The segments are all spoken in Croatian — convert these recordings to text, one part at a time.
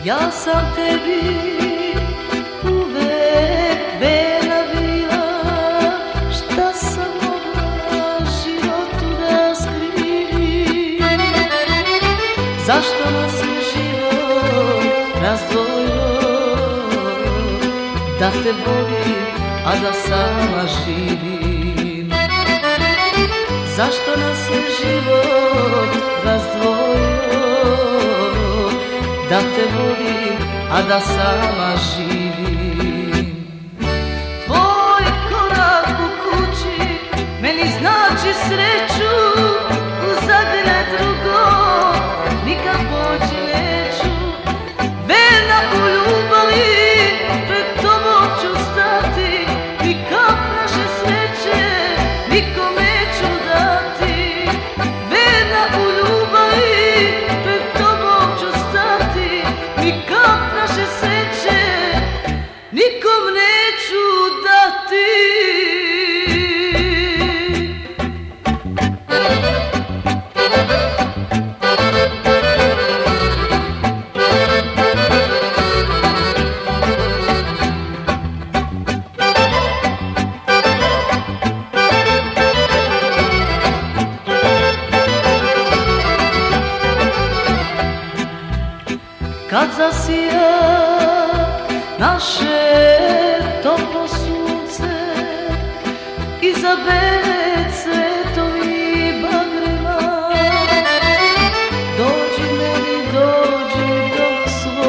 Ja sam tebi uvek verna bila, šta sam mogla životu da skrivim? Zašto nas je život razdvojio, da te volim, a da sama živim? Zašto nas je život razdvojio, da te volim, a da sama živim? Tvoj korak u kući meni znači sreću, uza tebe drugo nikad poći neću. Verna u ljubavi, pred tobom ću stati, ni kap naše sreće nikom neću dati. Verna u ljubavi, pred tobom ću stati, ni kap naše sreće nikom neću dati. Kad zasija naše toplo sunce, izabere cvetovi bagrema, dođi meni, dođi do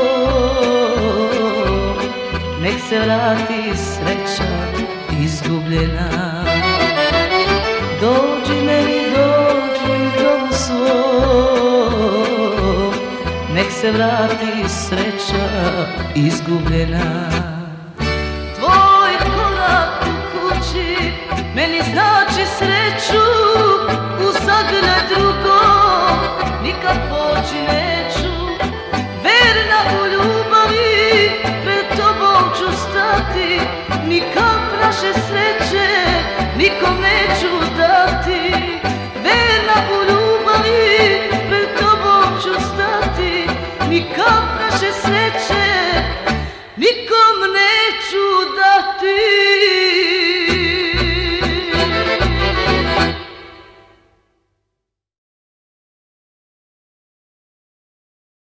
svog, nek se vrati sreća izgubljena. Dođi meni, dođi do svog, nek se vrati sreća izgubljena.